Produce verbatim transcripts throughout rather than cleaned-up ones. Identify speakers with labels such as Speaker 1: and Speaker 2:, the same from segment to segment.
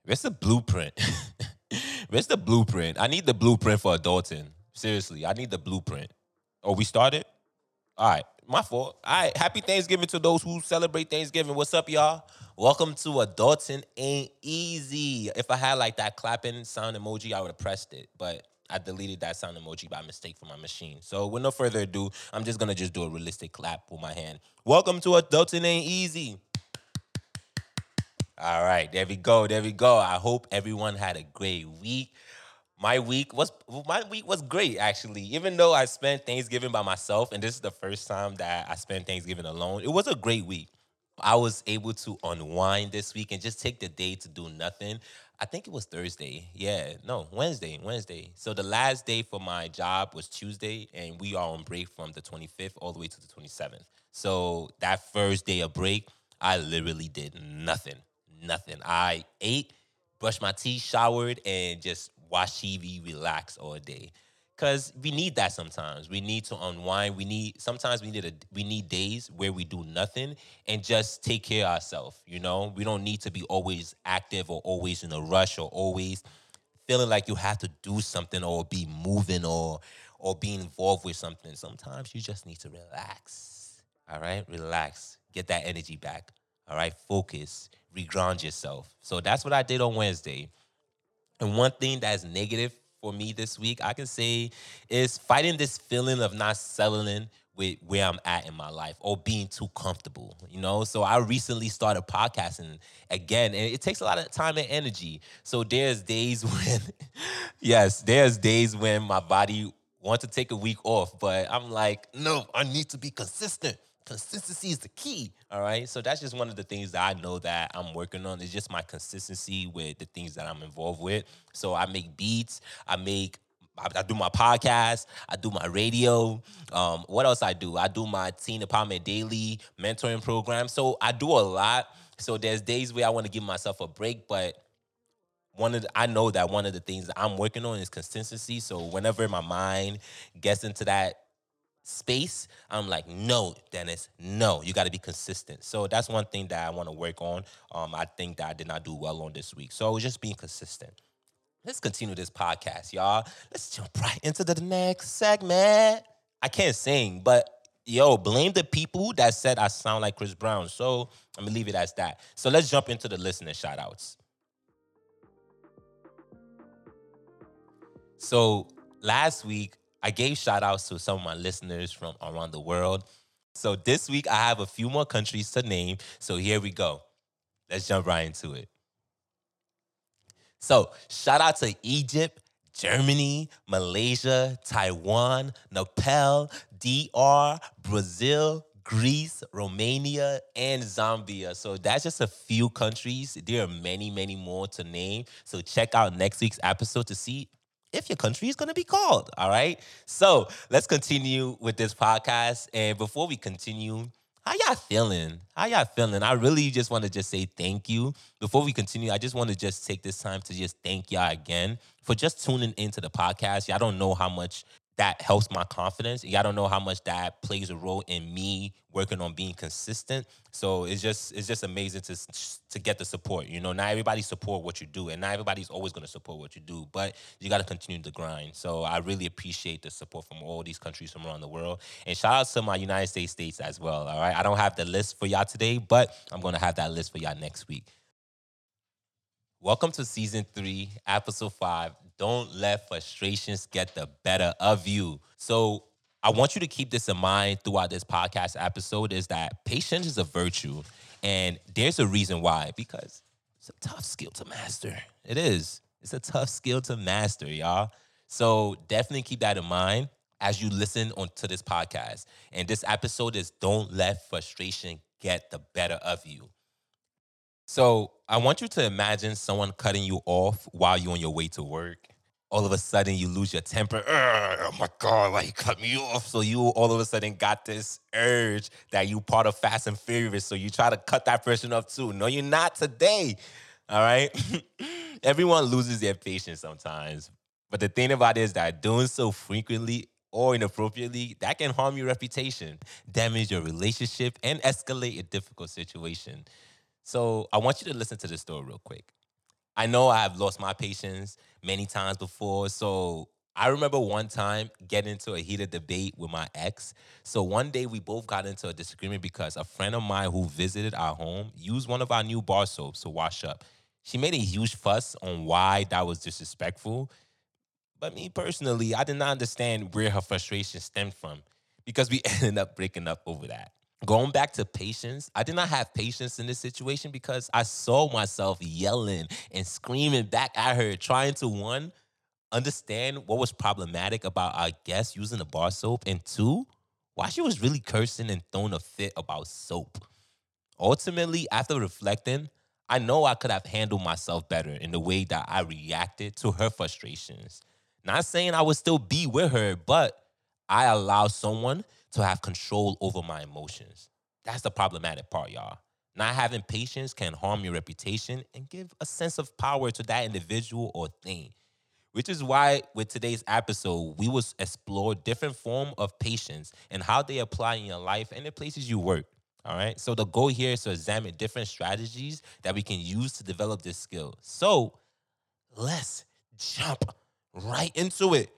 Speaker 1: Where's the blueprint? Where's the blueprint? I need the blueprint for adulting. Seriously, I need the blueprint. Oh, we started? All right, my fault. All right, happy Thanksgiving to those who celebrate Thanksgiving. What's up, y'all? Welcome to Adulting Ain't Easy. If I had like that clapping sound emoji, I would have pressed it, but I deleted that sound emoji by mistake from my machine. So with no further ado, I'm just gonna just do a realistic clap with my hand. Welcome to Adulting Ain't Easy. All right, there we go, there we go. I hope everyone had a great week. My week was my week was great actually. Even though I spent Thanksgiving by myself, and this is the first time that I spent Thanksgiving alone, it was a great week. I was able to unwind this week and just take the day to do nothing. I think it was Thursday. Yeah, no, Wednesday, Wednesday. So the last day for my job was Tuesday, and we are on break from the twenty-fifth all the way to the twenty-seventh. So that first day of break, I literally did nothing, nothing. I ate, brushed my teeth, showered, and just watched T V, relax all day. Cause we need that sometimes. We need to unwind. We need sometimes we need a we need days where we do nothing and just take care of ourselves. You know, we don't need to be always active or always in a rush or always feeling like you have to do something or be moving or or be involved with something. Sometimes you just need to relax. All right, relax. Get that energy back. All right, focus. Reground yourself. So that's what I did on Wednesday. And one thing that's negative for me this week, I can say, is fighting this feeling of not settling with where I'm at in my life or being too comfortable, you know? So I recently started podcasting again, and it takes a lot of time and energy. So there's days when, yes, there's days when my body wants to take a week off, but I'm like, no, I need to be consistent. Consistency is the key. All right. So that's just one of the things that I know that I'm working on. It's just my consistency with the things that I'm involved with. So I make beats, I make I, I do my podcast, I do my radio. Um, what else I do? I do my teen empowerment daily mentoring program. So I do a lot. So there's days where I want to give myself a break, but one of the, I know that one of the things that I'm working on is consistency. So whenever my mind gets into that space, I'm like, no, Dennis, no, you got to be consistent. So that's one thing that I want to work on. Um, I think that I did not do well on this week. So just being consistent. Let's continue this podcast, y'all. Let's jump right into the next segment. I can't sing, but yo, blame the people that said I sound like Chris Brown. So I'm gonna leave it as that. So let's jump into the listener shout outs. So last week, I gave shout outs to some of my listeners from around the world. So this week, I have a few more countries to name. So here we go. Let's jump right into it. So shout out to Egypt, Germany, Malaysia, Taiwan, Nepal, D R, Brazil, Greece, Romania, and Zambia. So that's just a few countries. There are many, many more to name. So check out next week's episode to see if your country is going to be called. All right. So let's continue with this podcast. And before we continue, how y'all feeling? How y'all feeling? I really just want to just say thank you. Before we continue, I just want to just take this time to just thank y'all again for just tuning into the podcast. Y'all don't know how much that helps my confidence. Y'all don't know how much that plays a role in me working on being consistent. So it's just it's just amazing to to get the support. You know, not everybody support what you do, and not everybody's always going to support what you do, but you got to continue to grind. So I really appreciate the support from all these countries from around the world. And shout out to my United States states as well, all right? I don't have the list for y'all today, but I'm going to have that list for y'all next week. Welcome to season three, episode five. Don't let frustrations get the better of you. So I want you to keep this in mind throughout this podcast episode is that patience is a virtue. And there's a reason why, because it's a tough skill to master. It is. It's a tough skill to master, y'all. So definitely keep that in mind as you listen on to this podcast. And this episode is Don't Let Frustration Get the Better of You. So I want you to imagine someone cutting you off while you're on your way to work. All of a sudden, you lose your temper. Urgh, oh my God, why you cut me off? So you all of a sudden got this urge that you part of Fast and Furious. So you try to cut that person off too. No, you're not today. All right? Everyone loses their patience sometimes. But the thing about it is that doing so frequently or inappropriately, that can harm your reputation, damage your relationship, and escalate a difficult situation. So I want you to listen to this story real quick. I know I have lost my patience many times before. So I remember one time getting into a heated debate with my ex. So one day we both got into a disagreement because a friend of mine who visited our home used one of our new bar soaps to wash up. She made a huge fuss on why that was disrespectful. But me personally, I did not understand where her frustration stemmed from because we ended up breaking up over that. Going back to patience, I did not have patience in this situation because I saw myself yelling and screaming back at her, trying to one, understand what was problematic about our guest using the bar soap, and two, why she was really cursing and throwing a fit about soap. Ultimately, after reflecting, I know I could have handled myself better in the way that I reacted to her frustrations. Not saying I would still be with her, but I allow someone to have control over my emotions. That's the problematic part, y'all. Not having patience can harm your reputation and give a sense of power to that individual or thing. Which is why with today's episode, we will explore different form of patience and how they apply in your life and the places you work. All right. So the goal here is to examine different strategies that we can use to develop this skill. So let's jump right into it.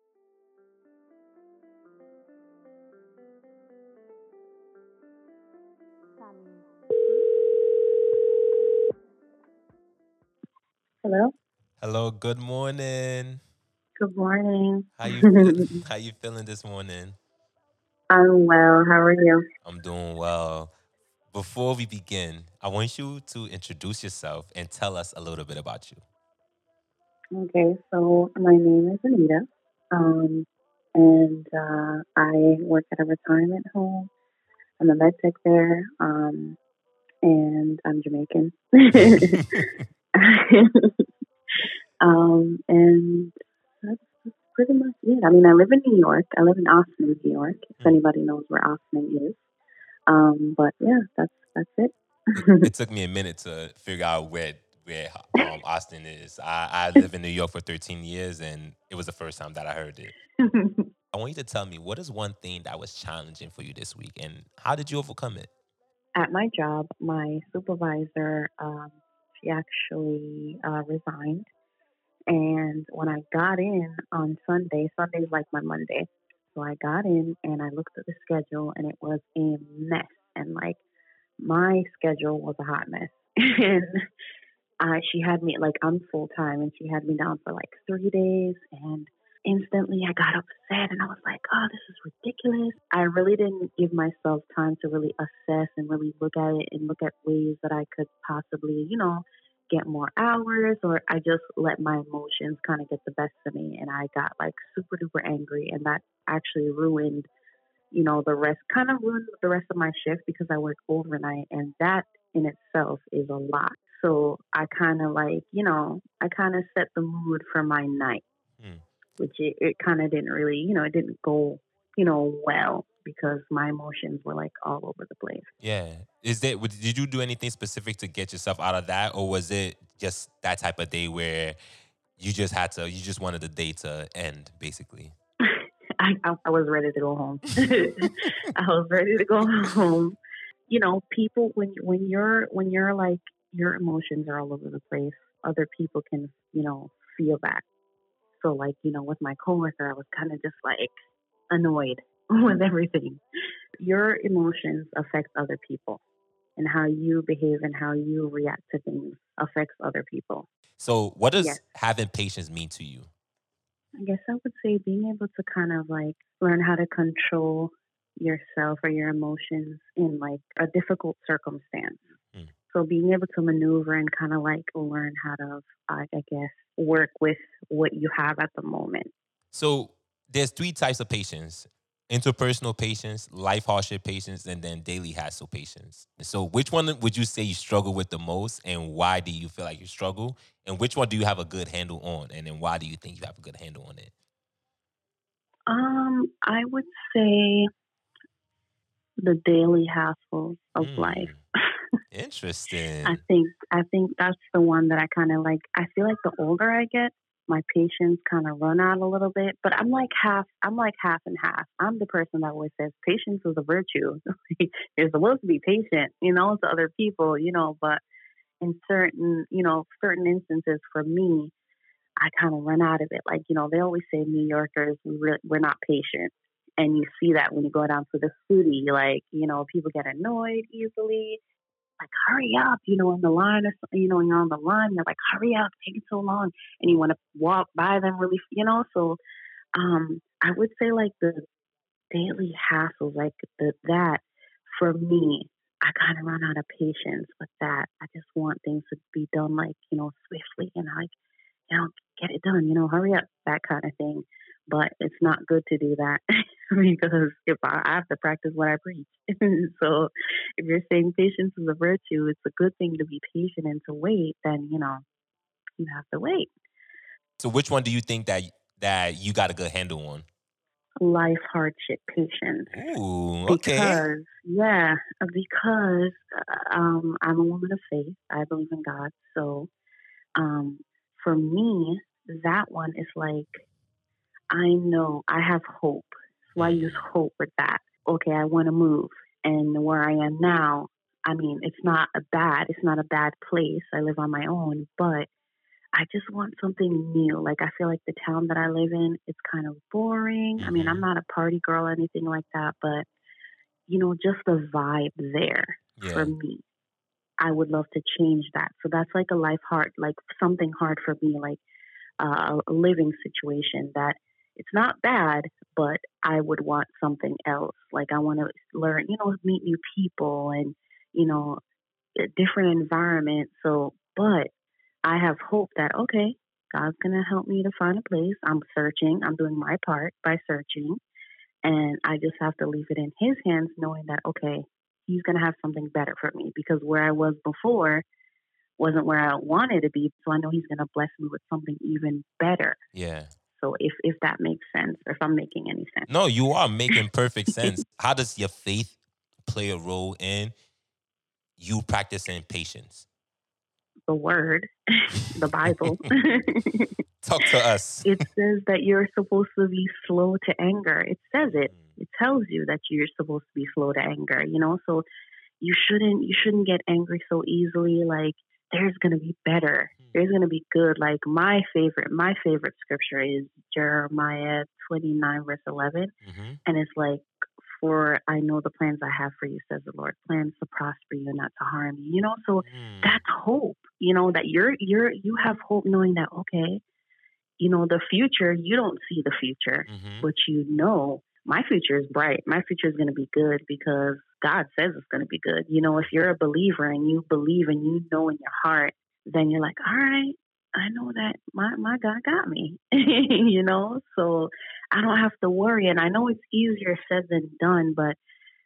Speaker 2: Hello.
Speaker 1: Hello, good morning.
Speaker 2: Good morning.
Speaker 1: How you feel? How you feeling this morning?
Speaker 2: I'm well. How are you?
Speaker 1: I'm doing well. Before we begin, I want you to introduce yourself and tell us a little bit about you.
Speaker 2: Okay, so my name is Anita, um, and uh, I work at a retirement home. I'm a med tech there, um, and I'm Jamaican. um, and that's, that's pretty much it. I mean, I live in New York. I live in Austin, New York. If
Speaker 1: Hmm.
Speaker 2: anybody knows where Austin is, um, but yeah, that's that's it.
Speaker 1: it, it took me a minute to figure out where where um Austin is. I, I live in New York for thirteen years, and it was the first time that I heard it. I want you to tell me, what is one thing that was challenging for you this week, and how did you overcome it?
Speaker 2: At my job, my supervisor, um, she actually uh, resigned. And when I got in on Sunday, Sunday's like my Monday. So I got in and I looked at the schedule and it was a mess. And like my schedule was a hot mess. and I, she had me like I'm full time and she had me down for like three days. And instantly I got upset and I was like, oh, this is ridiculous. I really didn't give myself time to really assess and really look at it and look at ways that I could possibly, you know, get more hours, or I just let my emotions kind of get the best of me and I got like super duper angry, and that actually ruined, you know, the rest kind of ruined the rest of my shift because I work overnight, and that in itself is a lot. So I kind of like, you know, I kind of set the mood for my night,
Speaker 1: Hmm.
Speaker 2: which it, it kind of didn't really, you know, it didn't go, you know, well because my emotions were like all over the place.
Speaker 1: Yeah, is that would- did you do anything specific to get yourself out of that, or was it just that type of day where you just had to, you just wanted the day to end, basically?
Speaker 2: I, I, I was ready to go home. I was ready to go home. You know, people when when you're when you're like your emotions are all over the place, other people can, you know, feel that. So like, you know, with my coworker, I was kind of just like annoyed with everything. Your emotions affect other people, and how you behave and how you react to things affects other people.
Speaker 1: So, what
Speaker 2: Yes.
Speaker 1: does having patience mean to you?
Speaker 2: I guess I would say being able to kind of like learn how to control yourself or your emotions in like a difficult circumstance.
Speaker 1: Hmm.
Speaker 2: So being able to maneuver and kind of like learn how to, I I guess, work with what you have at the moment.
Speaker 1: So there's three types of patience: interpersonal patience, life hardship patience, and then daily hassle patience. So which one would you say you struggle with the most, and why do you feel like you struggle? And which one do you have a good handle on? And then why do you think you have a good handle on it?
Speaker 2: Um, I would say the daily hassle of life.
Speaker 1: Hmm.
Speaker 2: I
Speaker 1: Interesting.
Speaker 2: think I think that's the one that I kind of like. I feel like the older I get, my patience kind of run out a little bit. But I'm like half. I'm like half and half. I'm the person that always says patience is a virtue. You're supposed to be patient, you know, to other people, you know. But in certain, you know, certain instances for me, I kind of run out of it. Like, you know, they always say New Yorkers, we re- we're not patient. And you see that when you go down to the city, like, you know, people get annoyed easily. Like, hurry up, you know, in the line or something, you know, you're on the line, you're like, hurry up, taking so long. And you want to walk by them really, you know, so um, I would say like the daily hassles, like the, that for me, I kind of run out of patience with that. I just want things to be done like, you know, swiftly and like, you know, get it done, you know, hurry up, that kind of thing. But it's not good to do that because if I, I have to practice what I preach. So if you're saying patience is a virtue, it's a good thing to be patient and to wait, then, you know, you have to wait.
Speaker 1: So which one do you think that that you got a good handle on?
Speaker 2: Life hardship patience.
Speaker 1: Ooh, okay.
Speaker 2: Because, yeah, because uh, um, I'm a woman of faith. I believe in God. So um, for me, that one is like, I know I have hope. So I use
Speaker 1: Mm,
Speaker 2: hope with that. Okay, I want to move. And where I am now, I mean, it's not a bad, it's not a bad place. I live on my own, but I just want something new. Like I feel like the town that I live in, it's kind of boring. I mean, I'm
Speaker 1: mm-hmm.
Speaker 2: not a party girl or anything like that, but you know, just the vibe there for
Speaker 1: Yeah.
Speaker 2: me. I would love to change that. So that's like a life hard, like something hard for me, like uh, a living situation that it's not bad, but I would want something else. Like I want to learn, you know, meet new people and, you know, a different environment. So, but I have hope that, okay, God's going to help me to find a place. I'm searching. I'm doing my part by searching. And I just have to leave it in His hands, knowing that, okay, He's going to have something better for me because where I was before wasn't where I wanted to be. So I know He's going to bless me with something even better.
Speaker 1: Yeah.
Speaker 2: So if if that makes sense, or if I'm making any
Speaker 1: No, you are making perfect
Speaker 2: sense,
Speaker 1: sense. How does your faith play a role in you practicing patience?
Speaker 2: the Word, the Bible,
Speaker 1: Talk to us.
Speaker 2: it says that you're supposed to be slow to anger. It says it. It tells you that you're supposed to be slow to anger. You know, so you shouldn't you shouldn't get angry so easily. Like there's gonna be better. There's gonna be good. Like my favorite my favorite scripture is Jeremiah twenty nine verse eleven,
Speaker 1: Mm-hmm.
Speaker 2: and it's like, for I know the plans I have for you, says the Lord, plans to prosper you and not to harm you. You know, so
Speaker 1: Mm,
Speaker 2: that's hope. You know that you're you're you have hope knowing that, okay, you know, the future, you don't see the future,
Speaker 1: mm-hmm.
Speaker 2: but you know, my future is bright. My future is going to be good because God says it's going to be good. You know, if you're a believer and you believe and you know in your heart, then you're like, all right, I know that my, my God got me, you know, so I don't have to worry. And I know it's easier said than done, but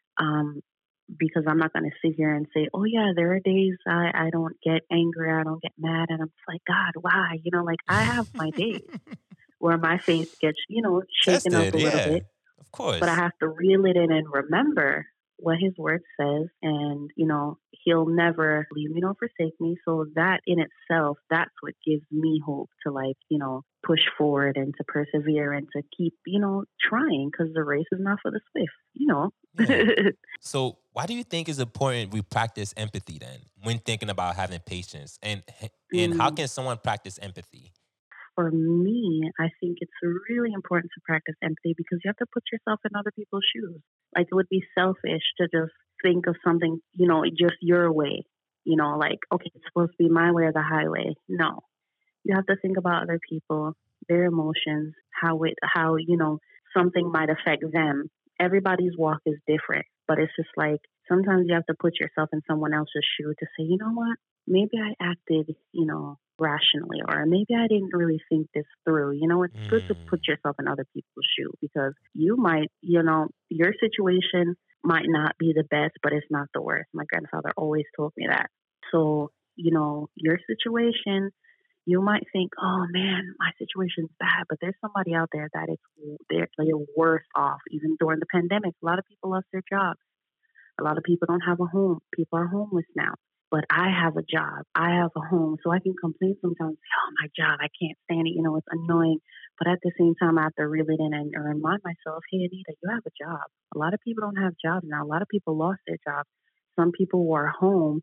Speaker 2: um, because I'm not going to sit here and say, oh, yeah, there are days I, I don't get angry, I don't get mad. And I'm just like, God, why? You know, like I have my days where my faith gets, you know, shaken up
Speaker 1: Tested,
Speaker 2: a little
Speaker 1: yeah.
Speaker 2: bit,
Speaker 1: Of
Speaker 2: but I
Speaker 1: course.
Speaker 2: have to reel it in and remember what His word says. And, you know, He'll never leave me nor forsake me. So that in itself, that's what gives me hope to, like, you know, push forward and to persevere and to keep, you know, trying because the race is not for the swift, you know.
Speaker 1: Yeah. So, why do you think it's important we practice empathy then when thinking about having patience? And and how
Speaker 2: Mm,
Speaker 1: can someone practice empathy?
Speaker 2: for me, I think it's really important to practice empathy because you have to put yourself in other people's shoes. Like it would be selfish to just think of something, you know, just your way. You know, like, okay, it's supposed to be my way or the highway. No. You have to think about other people, their emotions, how it how, you know, something might affect them. Everybody's walk is different, but it's just like sometimes you have to put yourself in someone else's shoe to say, you know what, maybe I acted, you know, rationally, or maybe I didn't really think this through. You know, it's good to
Speaker 1: Mm,
Speaker 2: put yourself in other people's shoe because you might, you know, your situation might not be the best, but it's not the worst. My grandfather always told me that. So, you know, your situation, you might think, oh man, my situation's bad, but there's somebody out there that is they're, they're worse off. Even during the pandemic, a lot of people lost their jobs. A lot of people don't have a home. People are homeless now. But I have a job. I have a home. So I can complain sometimes, oh, my job, I can't stand it. You know, it's annoying. But at the same time, I have to reel it in and remind myself, hey, Anita, you have a job. A lot of people don't have jobs now. A lot of people lost their jobs. Some people were home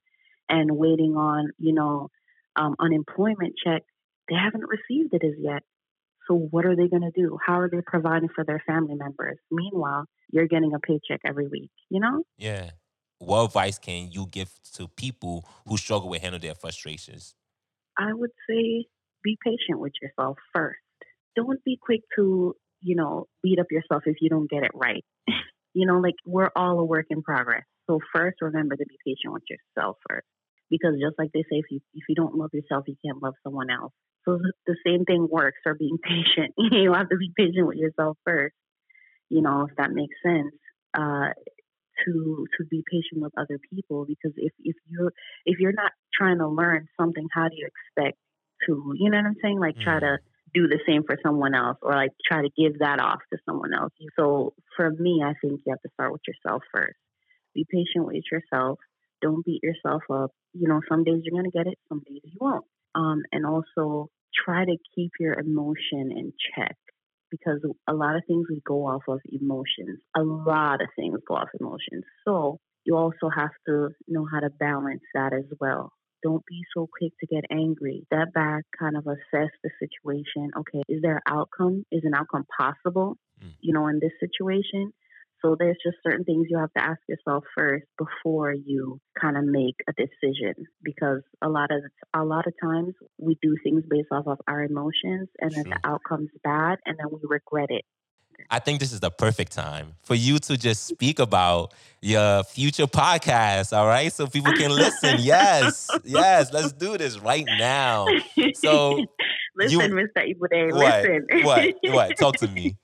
Speaker 2: and waiting on, you know, um, unemployment check, they haven't received it as yet. So what are they going to do? How are they providing for their family members? Meanwhile, you're getting a paycheck every week, you know?
Speaker 1: Yeah. What advice can you give to people who struggle with handle their frustrations?
Speaker 2: I would say be patient with yourself first. Don't be quick to, you know, beat up yourself if you don't get it right. You know, like we're all a work in progress. So first, remember to be patient with yourself first, because just like they say, if you if you don't love yourself, you can't love someone else. So the same thing works for being patient. You have to be patient with yourself first. You know, if that makes sense. Uh, to to be patient with other people, because if if you're if you're not trying to learn something, how do you expect to, you know what I'm saying, like try
Speaker 1: Mm,
Speaker 2: to do the same for someone else, or like try to give that off to someone else? So for me, I think you have to start with yourself first. Be patient with yourself. Don't beat yourself up. You know, some days you're gonna get it, some days you won't. Um, and also try to keep your emotion in check, because a lot of things we go off of emotions. A lot of things go off emotions. So you also have to know how to balance that as well. Don't be so quick to get angry. Step back, kind of assess the situation. Okay, is there an outcome? Is an outcome possible,
Speaker 1: mm.
Speaker 2: you know, in this situation? So there's just certain things you have to ask yourself first before you kind of make a decision, because a lot of a lot of times we do things based off of our emotions, and then the
Speaker 1: True.
Speaker 2: outcome's bad, and then we regret it.
Speaker 1: I think this is the perfect time for you to just speak about your future podcast, all right? So people can listen. Yes, yes, let's do this right now. So
Speaker 2: Listen,
Speaker 1: you
Speaker 2: mister Ibude,
Speaker 1: what?
Speaker 2: listen.
Speaker 1: What? What? Talk to me.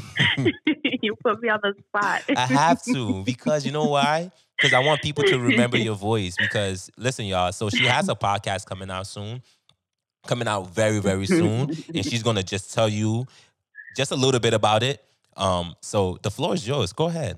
Speaker 2: You put me on the spot.
Speaker 1: I have to, because you know why? Because I want people to remember your voice. Because listen, y'all. So she has a podcast coming out soon, coming out very, very soon, and she's gonna just tell you just a little bit about it. Um, so the floor is yours. Go ahead.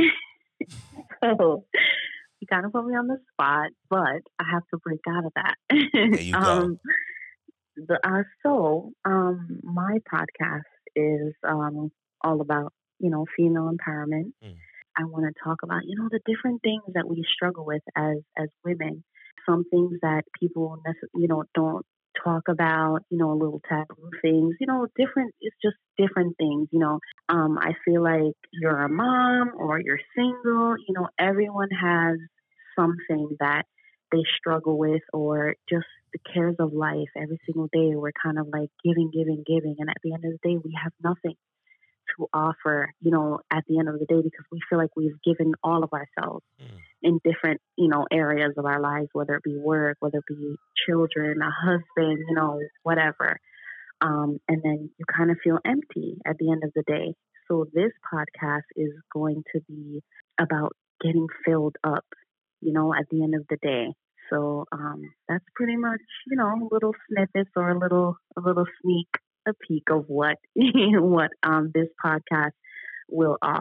Speaker 2: So you kind of put me on the spot, but I have to break out of that.
Speaker 1: There you go.
Speaker 2: um, the, uh, so um, my podcast is um, all about, you know, female empowerment.
Speaker 1: Mm,
Speaker 2: I want to talk about, you know, the different things that we struggle with as as women. Some things that people, nece- you know, don't talk about. You know, little taboo things. You know, different. It's just different things. You know, um, I feel like you're a mom or you're single. You know, everyone has something that they struggle with, or just the cares of life. Every single day, we're kind of like giving, giving, giving, and at the end of the day, we have nothing to offer, you know, at the end of the day, because we feel like we've given all of ourselves
Speaker 1: mm.
Speaker 2: in different, you know, areas of our lives, whether it be work, whether it be children, a husband, you know, whatever. Um, and then you kind of feel empty at the end of the day. So this podcast is going to be about getting filled up, you know, at the end of the day. So um, that's pretty much, you know, little snippets, or a little a little sneak a peek of what what um, this podcast will offer.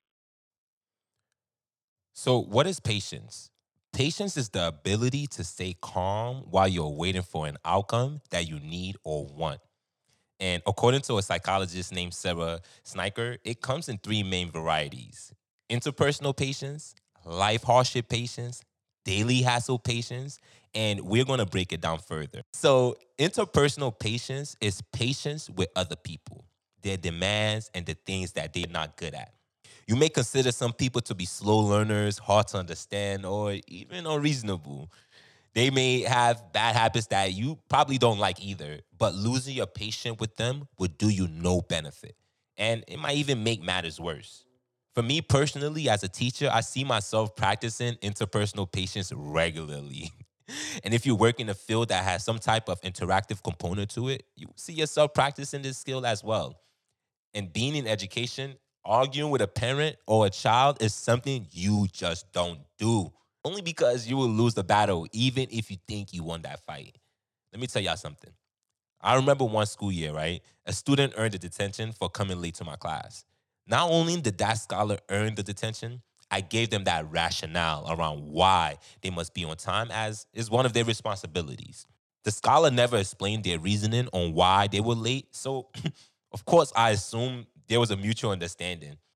Speaker 1: So what is patience? Patience is the ability to stay calm while you're waiting for an outcome that you need or want. And according to a psychologist named Sarah Sniker, it comes in three main varieties: interpersonal patience, life hardship patience, daily hassle patience. And we're going to break it down further. So, interpersonal patience is patience with other people, their demands, and the things that they're not good at. You may consider some people to be slow learners, hard to understand, or even unreasonable. They may have bad habits that you probably don't like either, but losing your patience with them would do you no benefit. And it might even make matters worse. For me personally, as a teacher, I see myself practicing interpersonal patience regularly. And if you work in a field that has some type of interactive component to it, you see yourself practicing this skill as well. And being in education, arguing with a parent or a child is something you just don't do. Only because you will lose the battle, even if you think you won that fight. Let me tell y'all something. I remember one school year, right? A student earned a detention for coming late to my class. Not only did that scholar earn the detention, I gave them that rationale around why they must be on time, as is one of their responsibilities. The scholar never explained their reasoning on why they were late, so of course I assumed there was a mutual understanding.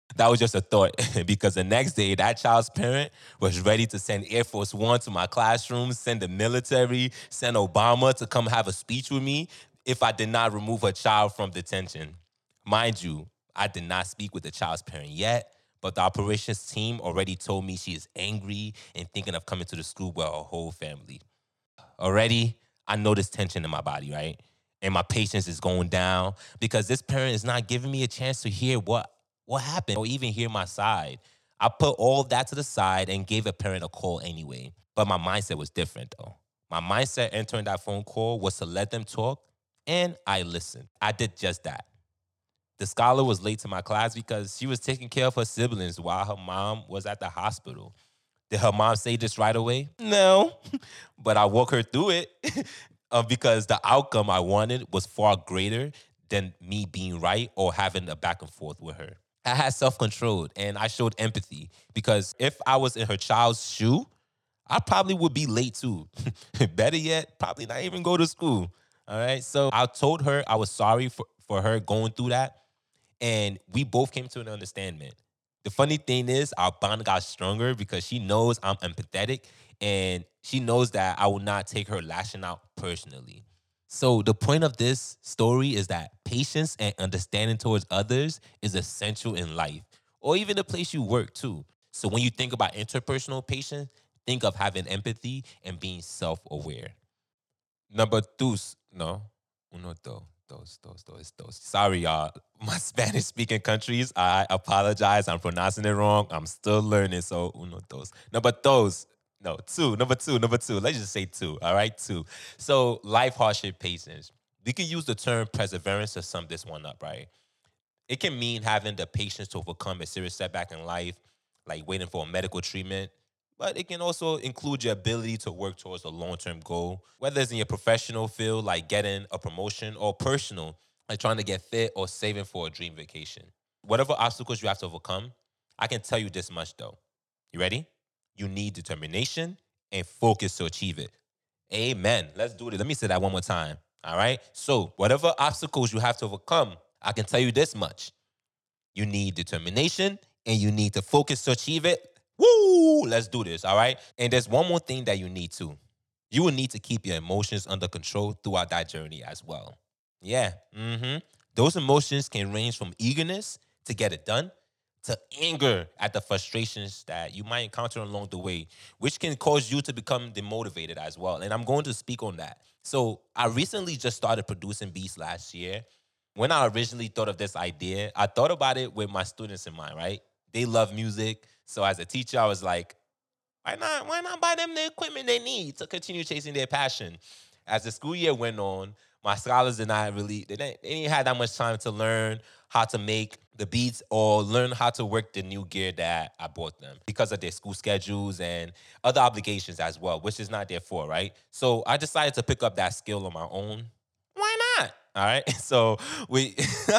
Speaker 1: That was just a thought because the next day, that child's parent was ready to send Air Force One to my classroom, send the military, send Obama to come have a speech with me if I did not remove her child from detention. Mind you, I did not speak with the child's parent yet, but the operations team already told me she is angry and thinking of coming to the school with her whole family. Already, I notice tension in my body, right? And my patience is going down because this parent is not giving me a chance to hear what what happened or even hear my side. I put all that to the side and gave a parent a call anyway. But my mindset was different though. My mindset entering that phone call was to let them talk, and I listened. I did just that. The scholar was late to my class because she was taking care of her siblings while her mom was at the hospital. Did her mom say this right away? No, but I walk her through it uh, because the outcome I wanted was far greater than me being right or having a back and forth with her. I had self control and I showed empathy because if I was in her child's shoe, I probably would be late too. Better yet, probably not even go to school. All right. So I told her I was sorry for, for her going through that. And we both came to an understanding. The funny thing is, our bond got stronger because she knows I'm empathetic and she knows that I will not take her lashing out personally. So the point of this story is that patience and understanding towards others is essential in life or even the place you work too. So when you think about interpersonal patience, think of having empathy and being self-aware. Number two, no, uno, dos, dos, dos, dos, dos. Sorry, y'all. My Spanish speaking countries, I apologize. I'm pronouncing it wrong. I'm still learning. So, uno, dos. Number dos, no, two. Number two, number two. Let's just say two. All right, two. So, life hardship patience. We can use the term perseverance to sum this one up, right? It can mean having the patience to overcome a serious setback in life, like waiting for a medical treatment. But it can also include your ability to work towards a long term goal, whether it's in your professional field, like getting a promotion, or personal, like trying to get fit or saving for a dream vacation. Whatever obstacles you have to overcome, I can tell you this much though. You ready? You need determination and focus to achieve it. Amen. Let's do it. Let me say that one more time. All right. So, whatever obstacles you have to overcome, I can tell you this much. You need determination and you need to focus to achieve it. Woo! Let's do this. All right. And there's one more thing that you need to. You will need to keep your emotions under control throughout that journey as well. Yeah. Mm-hmm. Those emotions can range from eagerness to get it done to anger at the frustrations that you might encounter along the way, which can cause you to become demotivated as well. And I'm going to speak on that. So I recently just started producing beats last year. When I originally thought of this idea, I thought about it with my students in mind, right? They love music. So as a teacher, I was like, why not? Why not buy them the equipment they need to continue chasing their passion? As the school year went on, my scholars did not really they didn't, they didn't have that much time to learn how to make the beats or learn how to work the new gear that I bought them because of their school schedules and other obligations as well, which is not their fault, right? So I decided to pick up that skill on my own. Why not? All right. So we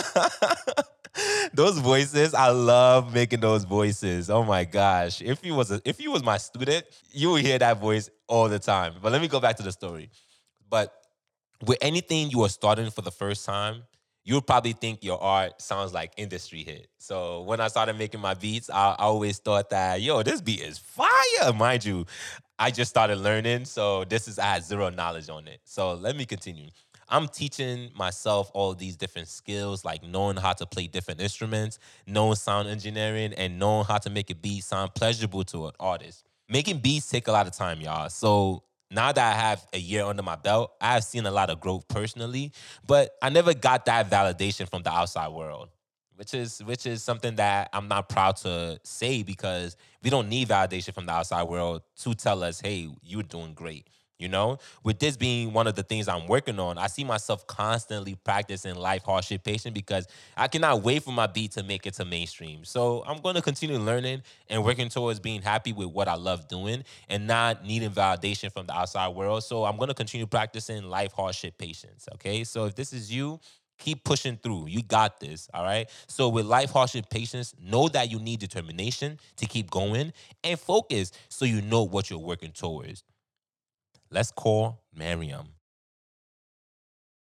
Speaker 1: those voices, I love making those voices. Oh my gosh. If you was a, if you was my student, you would hear that voice all the time. But let me go back to the story. But with anything you are starting for the first time, you would probably think your art sounds like industry hit. So when I started making my beats, I, I always thought that, yo, this beat is fire. Mind you, I just started learning, so this is I had zero knowledge on it. So let me continue. I'm teaching myself all these different skills, like knowing how to play different instruments, knowing sound engineering, and knowing how to make a beat sound pleasurable to an artist. Making beats take a lot of time, y'all. So now that I have a year under my belt, I have seen a lot of growth personally, but I never got that validation from the outside world, which is which is something that I'm not proud to say because we don't need validation from the outside world to tell us, hey, you're doing great. You know, with this being one of the things I'm working on, I see myself constantly practicing life hardship patience because I cannot wait for my beat to make it to mainstream. So I'm going to continue learning and working towards being happy with what I love doing and not needing validation from the outside world. So I'm going to continue practicing life hardship patience. Okay. So if this is you, keep pushing through. You got this. All right. So with life hardship patience, know that you need determination to keep going and focus so you know what you're working towards. Let's call Miriam.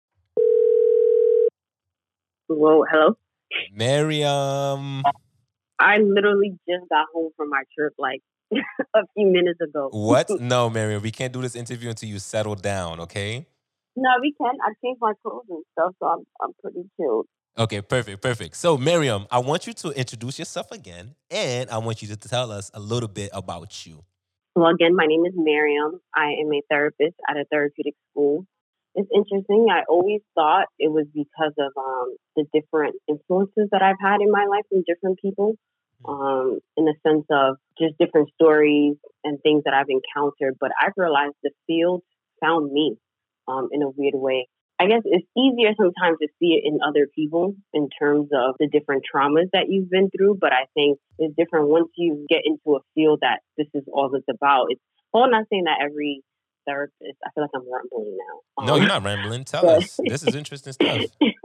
Speaker 2: Whoa, hello?
Speaker 1: Miriam.
Speaker 3: I literally just got home from my trip like a few minutes ago.
Speaker 1: What? No, Miriam, we can't do this interview until you settle down, okay?
Speaker 3: No, we can. I changed my clothes and stuff, so I'm I'm pretty chilled.
Speaker 1: Okay, perfect, perfect. So, Miriam, I want you to introduce yourself again, and I want you to tell us a little bit about you.
Speaker 3: Well, again, my name is Miriam. I am a therapist at a therapeutic school. It's interesting. I always thought it was because of um, the different influences that I've had in my life from different people, um, in the sense of just different stories and things that I've encountered. But I've realized the field found me um, in a weird way. I guess it's easier sometimes to see it in other people in terms of the different traumas that you've been through. But I think it's different once you get into a field that this is all it's about. It's, well, I'm not saying that every therapist, I feel like I'm rambling now.
Speaker 1: No,
Speaker 3: Um,
Speaker 1: you're not rambling. Tell
Speaker 3: but-
Speaker 1: us. This is interesting stuff.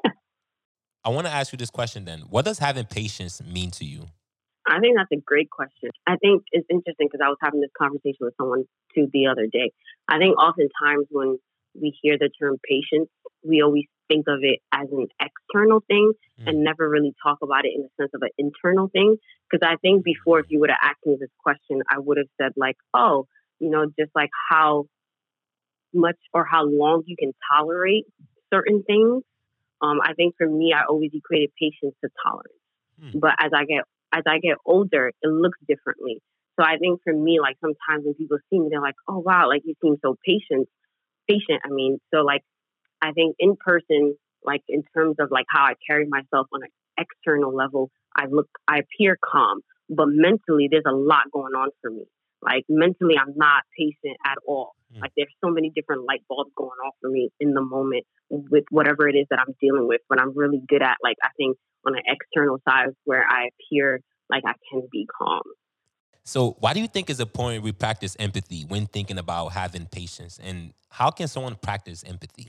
Speaker 1: I want to ask you this question then. What does having patience mean to you?
Speaker 3: I think that's a great question. I think it's interesting because I was having this conversation with someone too the other day. I think oftentimes when we hear the term patience, we always think of it as an external thing mm. and never really talk about it in the sense of an internal thing. Because I think before, if you would have asked me this question, I would have said like, oh, you know, just like how much or how long you can tolerate certain things. Um, I think for me, I always equated patience to tolerance. Mm. But as I get as I get older, it looks differently. So I think for me, like sometimes when people see me, they're like, oh, wow, like you seem so patient. Patient, I mean, so like, I think in person, like in terms of like how I carry myself on an external level, I look, I appear calm, but mentally there's a lot going on for me. Like mentally, I'm not patient at all. Mm. Like there's so many different light bulbs going off for me in the moment with whatever it is that I'm dealing with. But I'm really good at like, I think on an external side where I appear like I can be calm.
Speaker 1: So why do you think it's important we practice empathy when thinking about having patience? And how can someone practice empathy?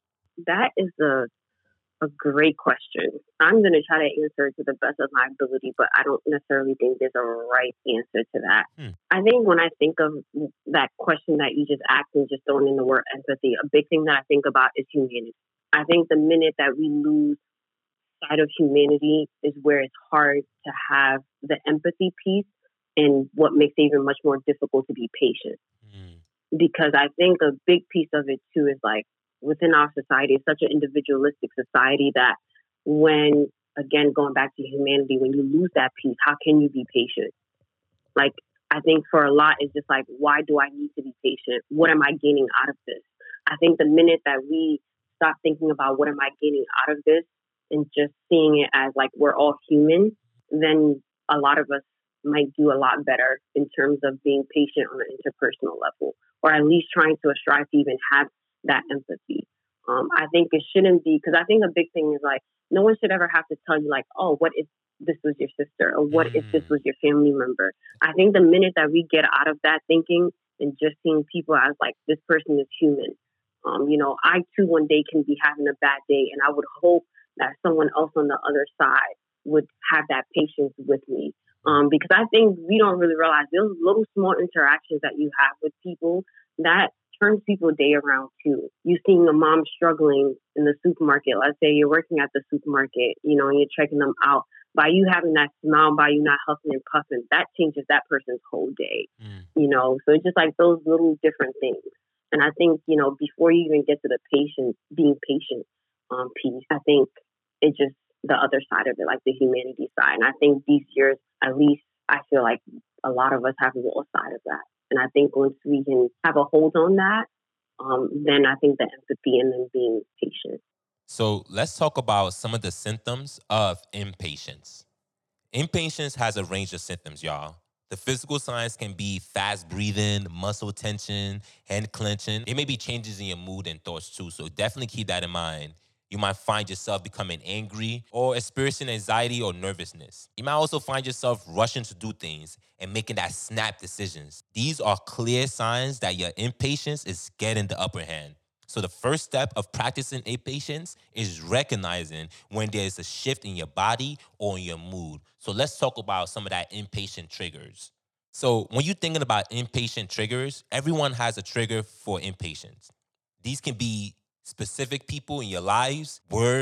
Speaker 3: That is a a great question. I'm going to try to answer it to the best of my ability, but I don't necessarily think there's a right answer to that. Hmm. I think when I think of that question that you just asked and just throwing in the word empathy, a big thing that I think about is humanity. I think the minute that we lose sight of humanity is where it's hard to have the empathy piece and what makes it even much more difficult to be patient. Mm. Because I think a big piece of it too is like within our society, it's such an individualistic society that when, again, going back to humanity, when you lose that piece, how can you be patient? Like, I think for a lot, it's just like, why do I need to be patient? What am I gaining out of this? I think the minute that we stop thinking about what am I gaining out of this and just seeing it as like we're all human, then a lot of us might do a lot better in terms of being patient on an interpersonal level, or at least trying to strive to even have that empathy. Um, I think it shouldn't be, because I think a big thing is like, no one should ever have to tell you like, oh, what if this was your sister? Or what mm. if this was your family member? I think the minute that we get out of that thinking and just seeing people as like, this person is human. Um, you know, I too one day can be having a bad day, and I would hope that someone else on the other side would have that patience with me. Um, because I think we don't really realize those little small interactions that you have with people that turns people's day around too. You seeing a mom struggling in the supermarket. Let's say you're working at the supermarket, you know, and you're checking them out. By you having that smile, by you not huffing and puffing, that changes that person's whole day. Mm. You know, so it's just like those little different things. And I think, you know, before you even get to the patient, being patient um, piece, I think it's just the other side of it, like the humanity side. And I think these years, at least I feel like a lot of us have lost sight of that. And I think once we can have a hold on that, um, then I think the empathy and then being patient.
Speaker 1: So let's talk about some of the symptoms of impatience. Impatience has a range of symptoms, y'all. The physical signs can be fast breathing, muscle tension, hand clenching. It may be changes in your mood and thoughts too, so definitely keep that in mind. You might find yourself becoming angry or experiencing anxiety or nervousness. You might also find yourself rushing to do things and making that snap decisions. These are clear signs that your impatience is getting the upper hand. So the first step of practicing impatience is recognizing when there's a shift in your body or in your mood. So let's talk about some of that impatient triggers. So when you're thinking about impatient triggers, everyone has a trigger for impatience. These can be specific people in your lives, words,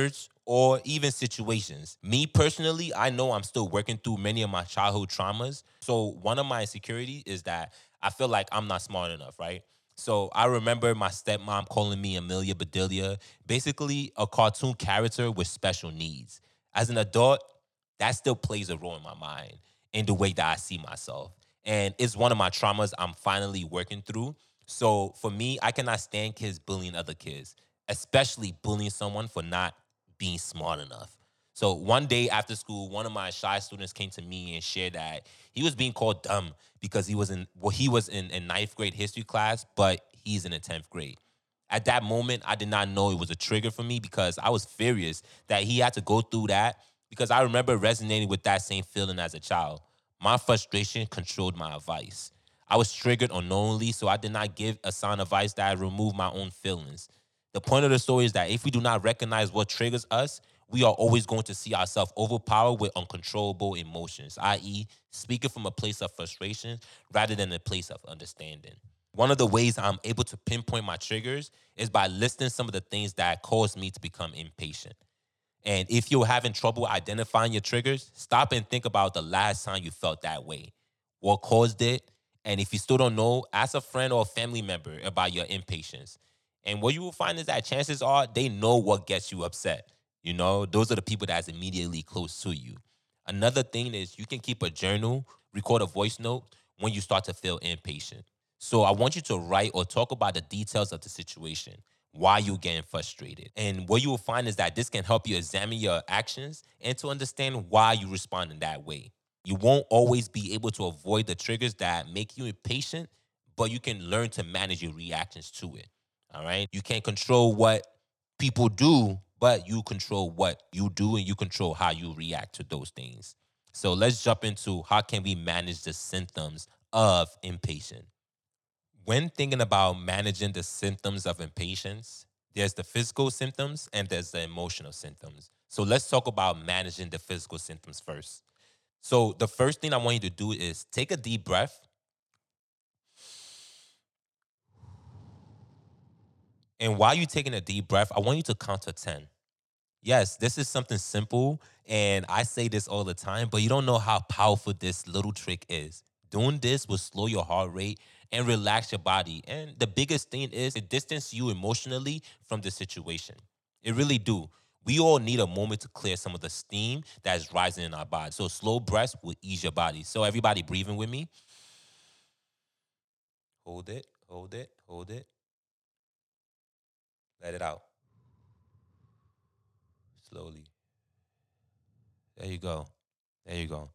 Speaker 1: or even situations. Me personally, I know I'm still working through many of my childhood traumas. So one of my insecurities is that I feel like I'm not smart enough, right? So I remember my stepmom calling me Amelia Bedelia, basically a cartoon character with special needs. As an adult, that still plays a role in my mind in the way that I see myself. And it's one of my traumas I'm finally working through. So for me, I cannot stand kids bullying other kids, especially bullying someone for not being smart enough. So one day after school, one of my shy students came to me and shared that he was being called dumb because he was in well, he was in a ninth grade history class, but he's in a tenth grade. At that moment, I did not know it was a trigger for me because I was furious that he had to go through that because I remember resonating with that same feeling as a child. My frustration controlled my advice. I was triggered unknowingly, so I did not give a sound advice that removed my own feelings. The point of the story is that if we do not recognize what triggers us, we are always going to see ourselves overpowered with uncontrollable emotions, that is, speaking from a place of frustration rather than a place of understanding. One of the ways I'm able to pinpoint my triggers is by listing some of the things that cause me to become impatient. And if you're having trouble identifying your triggers, stop and think about the last time you felt that way. What caused it? And if you still don't know, ask a friend or a family member about your impatience. And what you will find is that chances are they know what gets you upset. You know, those are the people that's immediately close to you. Another thing is you can keep a journal, record a voice note when you start to feel impatient. So I want you to write or talk about the details of the situation, why you're getting frustrated. And what you will find is that this can help you examine your actions and to understand why you respond in that way. You won't always be able to avoid the triggers that make you impatient, but you can learn to manage your reactions to it. All right. You can't control what people do, but you control what you do and you control how you react to those things. So let's jump into how can we manage the symptoms of impatience. When thinking about managing the symptoms of impatience, there's the physical symptoms and there's the emotional symptoms. So let's talk about managing the physical symptoms first. So the first thing I want you to do is take a deep breath. And while you're taking a deep breath, I want you to count to ten. Yes, this is something simple, and I say this all the time, but you don't know how powerful this little trick is. Doing this will slow your heart rate and relax your body. And the biggest thing is it distance you emotionally from the situation. It really do. We all need a moment to clear some of the steam that is rising in our body. So slow breaths will ease your body. So everybody breathing with me. Hold it, hold it, hold it. Let it out. Slowly. There you go. There you go.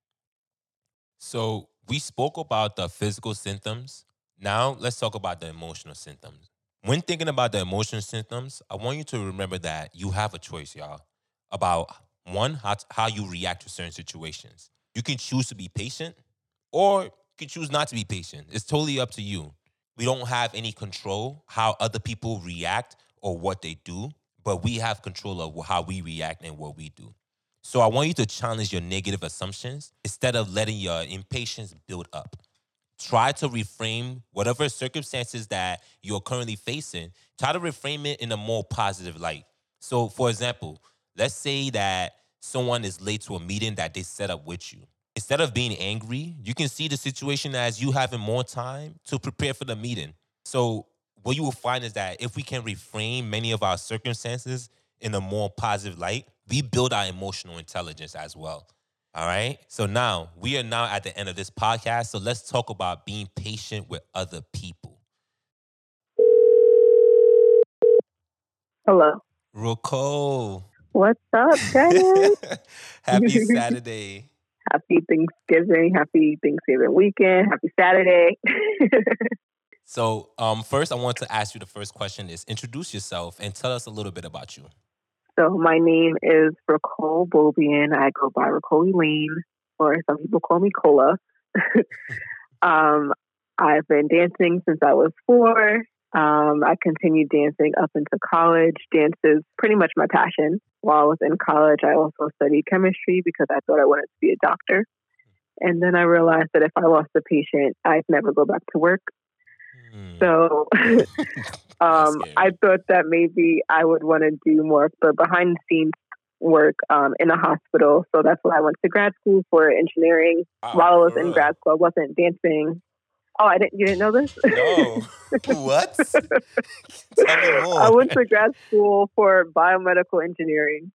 Speaker 1: So we spoke about the physical symptoms. Now let's talk about the emotional symptoms. When thinking about the emotional symptoms, I want you to remember that you have a choice, y'all, about one, how, how you react to certain situations. You can choose to be patient or you can choose not to be patient. It's totally up to you. We don't have any control how other people react or what they do, but we have control of how we react and what we do. So I want you to challenge your negative assumptions instead of letting your impatience build up. Try to reframe whatever circumstances that you're currently facing. Try to reframe it in a more positive light. So, for example, let's say that someone is late to a meeting that they set up with you. Instead of being angry, you can see the situation as you having more time to prepare for the meeting. So, what you will find is that if we can reframe many of our circumstances in a more positive light, we build our emotional intelligence as well. All right. So now we are now at the end of this podcast. So let's talk about being patient with other people.
Speaker 2: Hello.
Speaker 1: Rocco.
Speaker 2: What's up, Dennis?
Speaker 1: Happy Saturday.
Speaker 2: Happy Thanksgiving. Happy Thanksgiving weekend. Happy Saturday.
Speaker 1: So um, first, I want to ask you the first question is introduce yourself and tell us a little bit about you.
Speaker 2: So my name is Ricole Bobian. I go by Ricole Elaine, or some people call me Cola. um, I've been dancing since I was four. Um, I continued dancing up into college. Dance is pretty much my passion. While I was in college, I also studied chemistry because I thought I wanted to be a doctor. And then I realized that if I lost a patient, I'd never go back to work. Mm. So um, I thought that maybe I would want to do more of the behind the scenes
Speaker 4: work um, in a hospital. So that's why I went to grad school for engineering.
Speaker 1: Wow,
Speaker 4: While I was
Speaker 1: for
Speaker 4: in
Speaker 1: real?
Speaker 4: grad school, I wasn't dancing. Oh, I didn't. You didn't know this?
Speaker 1: No. What? Tell me
Speaker 4: I
Speaker 1: more.
Speaker 4: went to grad school for biomedical engineering.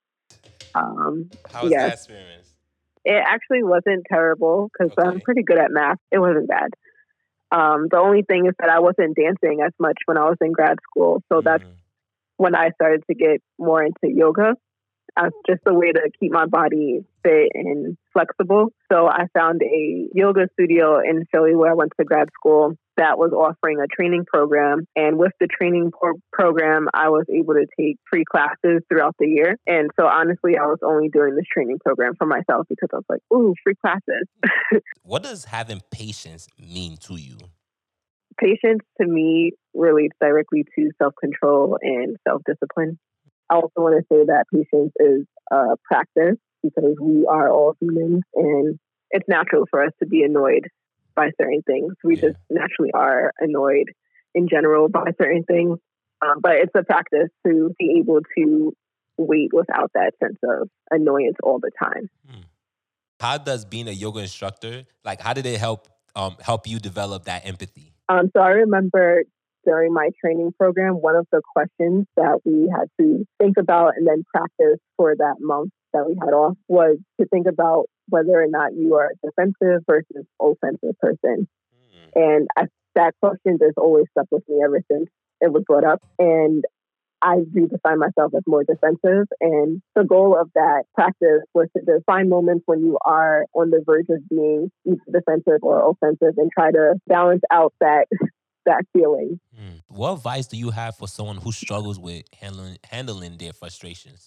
Speaker 4: Um,
Speaker 1: How was
Speaker 4: yes,
Speaker 1: that experience?
Speaker 4: it actually wasn't terrible because I'm
Speaker 1: Okay.
Speaker 4: pretty good at math. It wasn't bad. Um, the only thing is that I wasn't dancing as much when I was in grad school. So that's
Speaker 1: Mm.
Speaker 4: when I started to get more into yoga as just a way to keep my body fit and flexible. So I found a yoga studio in Philly where I went to grad school that was offering a training program. And with the training pro- program, I was able to take free classes throughout the year. And so honestly, I was only doing this training program for myself because I was like, ooh, free classes.
Speaker 1: What does having patience mean to you?
Speaker 4: Patience to me relates directly to self-control and self-discipline. I also want to say that patience is a practice because we are all humans and it's natural for us to be annoyed by certain things. We
Speaker 1: Yeah.
Speaker 4: just naturally are annoyed in general by certain things. Um, but it's a practice to be able to wait without that sense of annoyance all the time.
Speaker 1: Hmm. How does being a yoga instructor, like, how did it help um, help you develop that empathy?
Speaker 4: Um, so I remember during my training program, one of the questions that we had to think about and then practice for that month that we had off was to think about whether or not you are a defensive versus offensive person.
Speaker 1: Hmm.
Speaker 4: And I, that question just always stuck with me ever since it was brought up. And I do define myself as more defensive. And the goal of that practice was to just find moments when you are on the verge of being either defensive or offensive and try to balance out that that feeling.
Speaker 1: Hmm. What advice do you have for someone who struggles with handling handling their frustrations?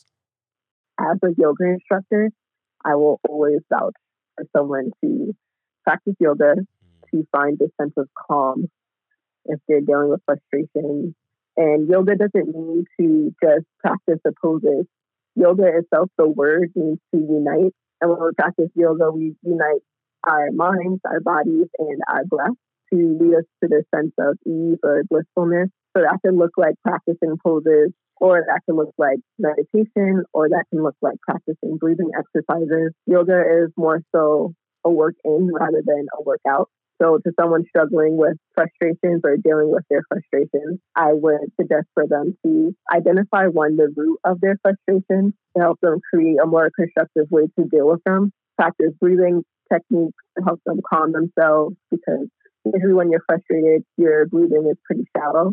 Speaker 4: As a yoga instructor, I will always vouch for someone to practice yoga, to find this sense of calm if they're dealing with frustration. And yoga doesn't mean to just practice the poses. Yoga itself, the word means to unite. And when we practice yoga, we unite our minds, our bodies, and our breath to lead us to this sense of ease or blissfulness. So that can look like practicing poses, or that can look like meditation, or that can look like practicing breathing exercises. Yoga is more so a work in rather than a workout. So to someone struggling with frustrations or dealing with their frustrations, I would suggest for them to identify, one, the root of their frustrations to help them create a more constructive way to deal with them. Practice breathing techniques to help them calm themselves because usually when you're frustrated, your breathing is pretty shallow.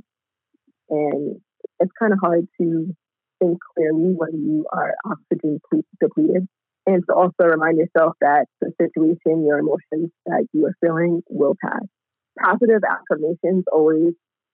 Speaker 4: And it's kind of hard to think clearly when you are oxygen depleted. And to also remind yourself that the situation, your emotions that you are feeling will pass. Positive affirmations always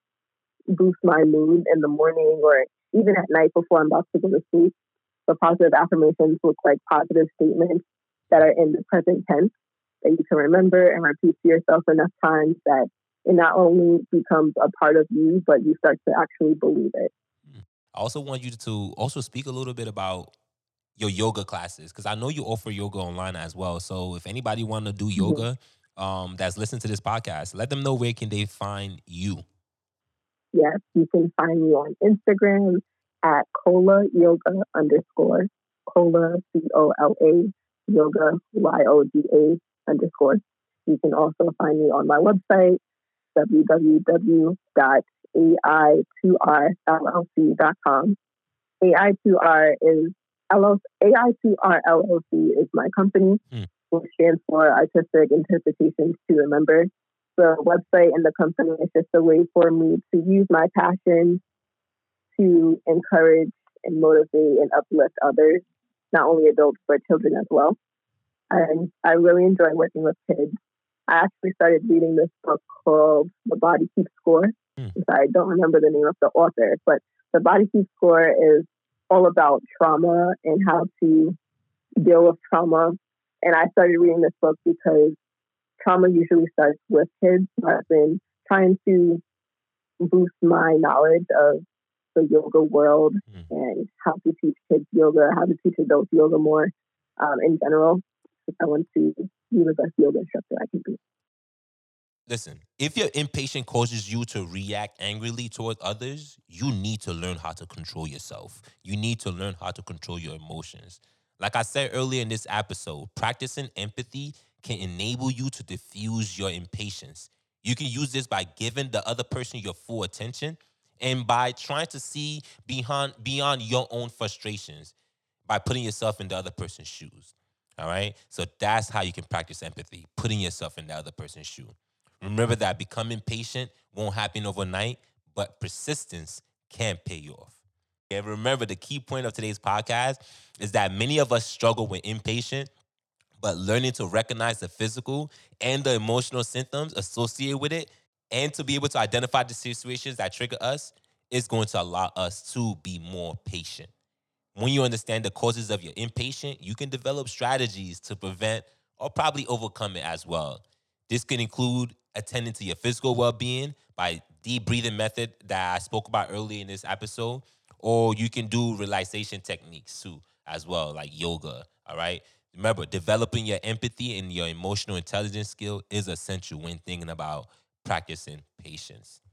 Speaker 4: boost my mood in the morning or even at night before I'm about to go to sleep. So positive affirmations look like positive statements that are in the present tense that you can remember and repeat to yourself enough times that it not only becomes a part of you, but you start to actually believe it.
Speaker 1: I also want you to also speak a little bit about your yoga classes because I know you offer yoga online as well. So if anybody want to do
Speaker 4: Mhm.
Speaker 1: yoga, um, that's listening to this podcast, let them know where can they find you.
Speaker 4: Yes, you can find me on Instagram at Cola Yoga underscore Cola C O L A Yoga Y O G A underscore. You can also find me on my website w w w dot a i two r l l c dot com. A I two R is L L C, A I two R L L C is my company,
Speaker 1: Hmm.
Speaker 4: which stands for Artistic Interpretations to Remember. The website and the company is just a way for me to use my passion to encourage and motivate and uplift others, not only adults, but children as well. And I really enjoy working with kids. I actually started reading this book called The Body Keeps Score.
Speaker 1: Hmm.
Speaker 4: I don't remember the name of the author, but The Body Keeps Score is all about trauma and how to deal with trauma. And I started reading this book because trauma usually starts with kids. So I've been trying to boost my knowledge of the yoga world
Speaker 1: Mm.
Speaker 4: and how to teach kids yoga, how to teach adults yoga more um, in general. I want to be the best yoga instructor I can be.
Speaker 1: Listen, if your impatient causes you to react angrily toward others, you need to learn how to control yourself. You need to learn how to control your emotions. Like I said earlier in this episode, practicing empathy can enable you to diffuse your impatience. You can use this by giving the other person your full attention and by trying to see beyond beyond your own frustrations by putting yourself in the other person's shoes. All right? So that's how you can practice empathy, putting yourself in the other person's shoe. Remember that becoming patient won't happen overnight, but persistence can pay you off. And remember, the key point of today's podcast is that many of us struggle with impatient, but learning to recognize the physical and the emotional symptoms associated with it and to be able to identify the situations that trigger us is going to allow us to be more patient. When you understand the causes of your impatience, you can develop strategies to prevent or probably overcome it as well. This can include attending to your physical well-being by deep breathing method that I spoke about earlier in this episode, or you can do relaxation techniques too as well, like yoga, all right? Remember, developing your empathy and your emotional intelligence skill is essential when thinking about practicing patience.